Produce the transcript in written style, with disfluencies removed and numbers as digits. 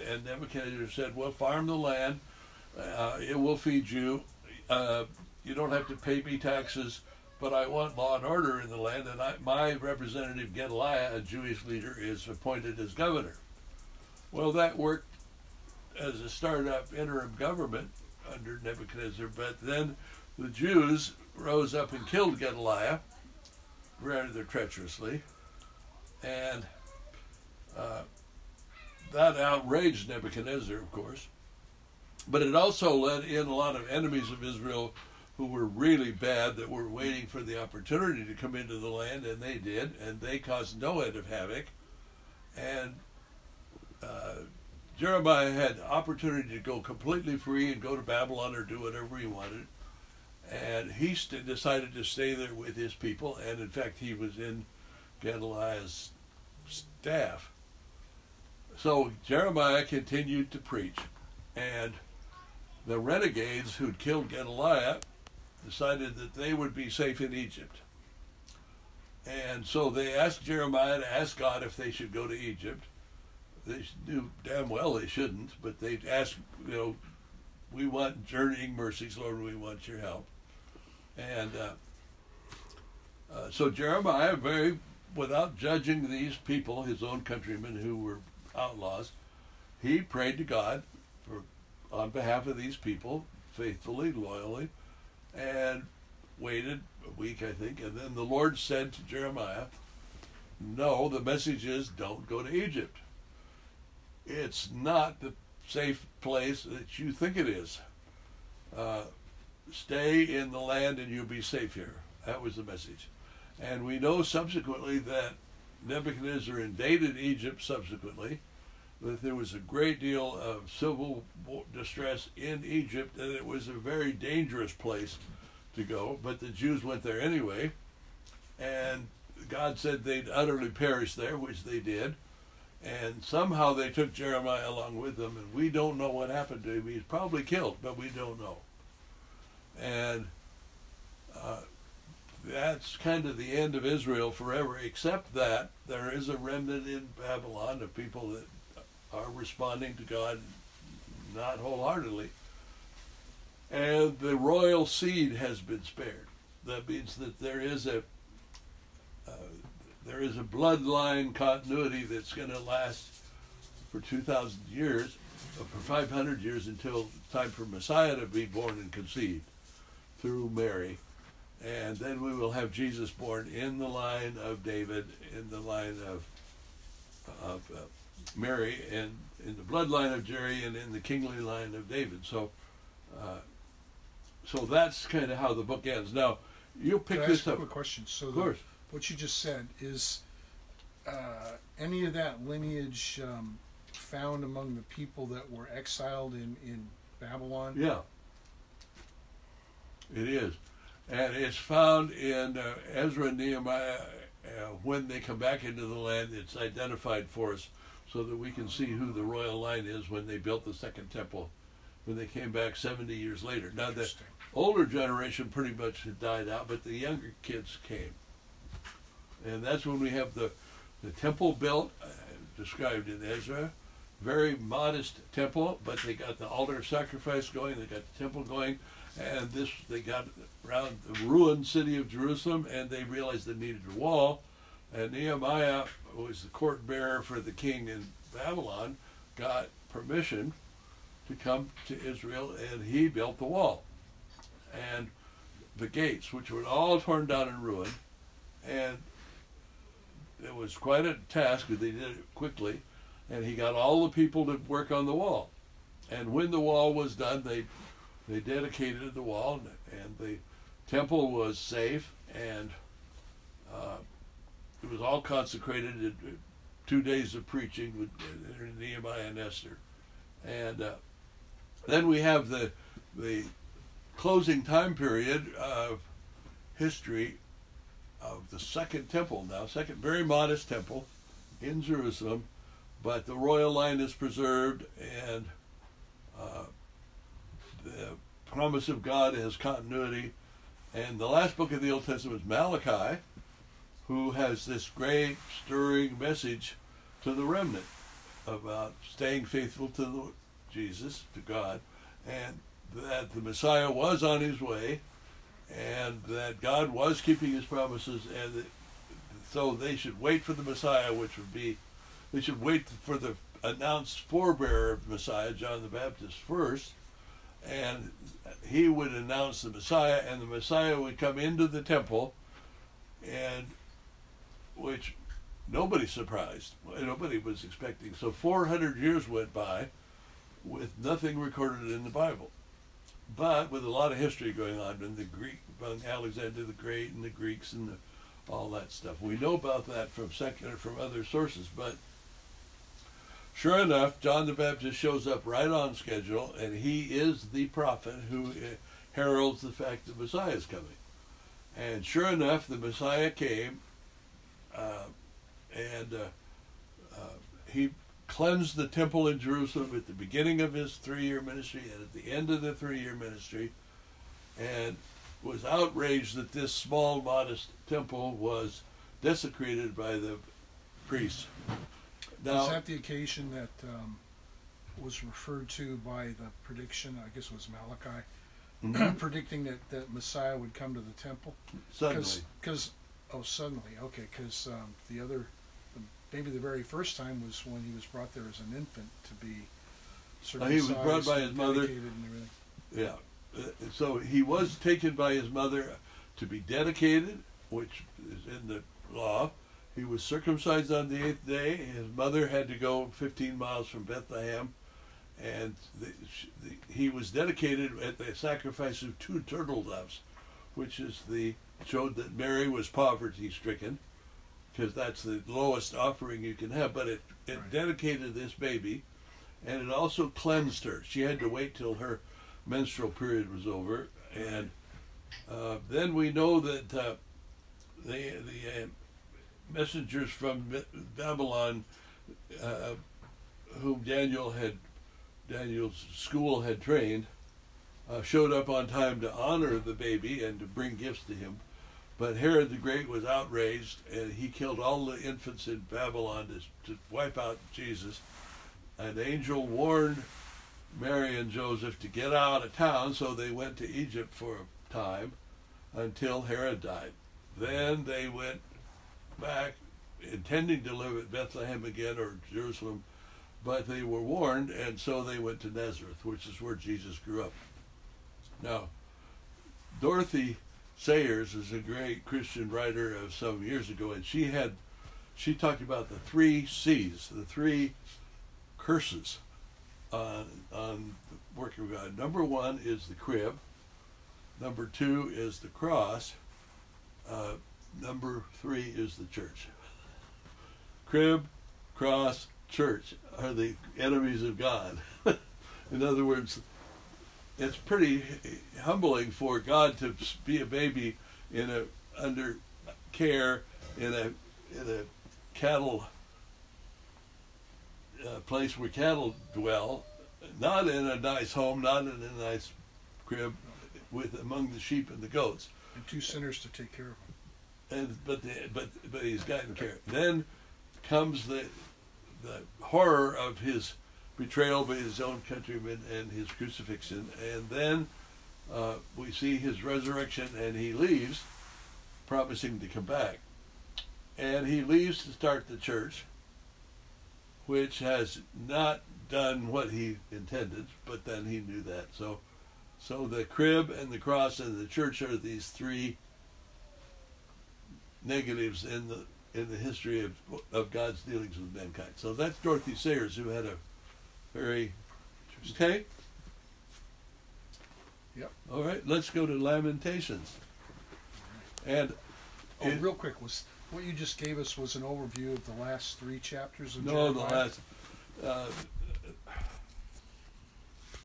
and Nebuchadnezzar said, well, farm the land, it will feed you, you don't have to pay me taxes, but I want law and order in the land, and my representative Gedaliah, a Jewish leader, is appointed as governor. Well, that worked as a startup interim government under Nebuchadnezzar, but then the Jews rose up and killed Gedaliah rather treacherously, and that outraged Nebuchadnezzar, of course, but it also led in a lot of enemies of Israel who were really bad, that were waiting for the opportunity to come into the land, and they did, and they caused no end of havoc. And Jeremiah had opportunity to go completely free and go to Babylon or do whatever he wanted, and he decided to stay there with his people, and in fact he was in Gedaliah's staff. So Jeremiah continued to preach, and the renegades who'd killed Gedaliah decided that they would be safe in Egypt. And so they asked Jeremiah to ask God if they should go to Egypt. They knew damn well they shouldn't, but they asked, we want journeying mercies, Lord, we want your help. And so Jeremiah, without judging these people, his own countrymen who were outlaws, he prayed to God on behalf of these people, faithfully, loyally, and waited a week, I think, and then the Lord said to Jeremiah, no, the message is don't go to Egypt. It's not the safe place that you think it is. Stay in the land and you'll be safe here. That was the message. And we know subsequently that Nebuchadnezzar invaded Egypt subsequently, that there was a great deal of civil distress in Egypt, and it was a very dangerous place to go, but the Jews went there anyway, and God said they'd utterly perish there, which they did, and somehow they took Jeremiah along with them, and we don't know what happened to him. He's probably killed, but we don't know. And that's kind of the end of Israel forever, except that there is a remnant in Babylon of people that are responding to God not wholeheartedly. And the royal seed has been spared. That means that there is a bloodline continuity that's going to last for 2,000 years, or for 500 years, until time for Messiah to be born and conceived through Mary. And then we will have Jesus born in the line of David, in the line of Mary, and in the bloodline of Jerry, and in the kingly line of David. So that's kind of how the book ends. Now, you'll pick this up. Quick question. So of course. What you just said is any of that lineage found among the people that were exiled in Babylon? Yeah, it is. And it's found in Ezra and Nehemiah. When they come back into the land, it's identified for us so that we can see who the royal line is when they built the second temple, when they came back 70 years later. Now, the older generation pretty much had died out, but the younger kids came. And that's when we have the temple built, described in Ezra. Very modest temple, but they got the altar of sacrifice going, they got the temple going, and they got around the ruined city of Jerusalem, and they realized they needed a wall. And Nehemiah, who was the court bearer for the king in Babylon, got permission to come to Israel, and he built the wall. And the gates, which were all torn down and ruined, and it was quite a task, but they did it quickly, and he got all the people to work on the wall. And when the wall was done, they dedicated the wall, and the temple was safe, and it was all consecrated in 2 days of preaching with Nehemiah and Esther. And then we have the closing time period of history of the second temple now, second very modest temple in Jerusalem, but the royal line is preserved, and the promise of God has continuity. And the last book of the Old Testament is Malachi, who has this great stirring message to the remnant. about staying faithful to Jesus, to God, and that the Messiah was on his way, and that God was keeping his promises, and that, so they should wait for the Messiah, which would be, they should wait for the announced forebearer of Messiah, John the Baptist, first, and he would announce the Messiah, and the Messiah would come into the temple, and which nobody surprised, nobody was expecting. So 400 years went by with nothing recorded in the Bible, but with a lot of history going on in the Greek, among Alexander the Great and the Greeks and all that stuff. We know about that from other sources, but sure enough, John the Baptist shows up right on schedule, and he is the prophet who heralds the fact that Messiah is coming. And sure enough, the Messiah came, and he cleansed the temple in Jerusalem at the beginning of his 3-year ministry and at the end of the 3-year ministry, and was outraged that this small, modest temple was desecrated by the priests. Now, was that the occasion that was referred to by the prediction, I guess it was Malachi, predicting that Messiah would come to the temple? Suddenly. Suddenly, okay, because maybe the very first time was when he was brought there as an infant to be circumcised. He was brought by his mother. And everything. Yeah. So he was taken by his mother to be dedicated, which is in the law. He was circumcised on the 8th day. His mother had to go 15 miles from Bethlehem, and he was dedicated at the sacrifice of 2 turtle doves, which showed that Mary was poverty-stricken, because that's the lowest offering you can have. But it Right. dedicated this baby, and it also cleansed her. She had to wait till her menstrual period was over, and then we know that the messengers from Babylon, whom Daniel's school had trained, showed up on time to honor the baby and to bring gifts to him. But Herod the Great was outraged, and he killed all the infants in Babylon to wipe out Jesus. An angel warned Mary and Joseph to get out of town, so they went to Egypt for a time until Herod died. Then they went back, intending to live at Bethlehem again or Jerusalem, but they were warned, and so they went to Nazareth, which is where Jesus grew up. Now, Dorothy Sayers is a great Christian writer of some years ago, and she talked about the 3 C's, the 3 curses on the work of God. Number 1 is the crib. Number 2 is the cross. Number 3 is the church. Crib, cross, church are the enemies of God. In other words, it's pretty humbling for God to be a baby under care in a cattle place where cattle dwell, not in a nice home, not in a nice crib, among the sheep and the goats. And 2 sinners to take care of him. But he's gotten care. Then comes the horror of his betrayal by his own countrymen and his crucifixion, and then we see his resurrection, and he leaves, promising to come back, and he leaves to start the church, which has not done what he intended, but then he knew that. So the crib and the cross and the church are these 3 negatives in the history of God's dealings with mankind. So that's Dorothy Sayers, who had a very okay. Yep. All right, let's go to Lamentations. And real quick, was what you just gave us was an overview of the last 3 chapters of no, Jeremiah? the last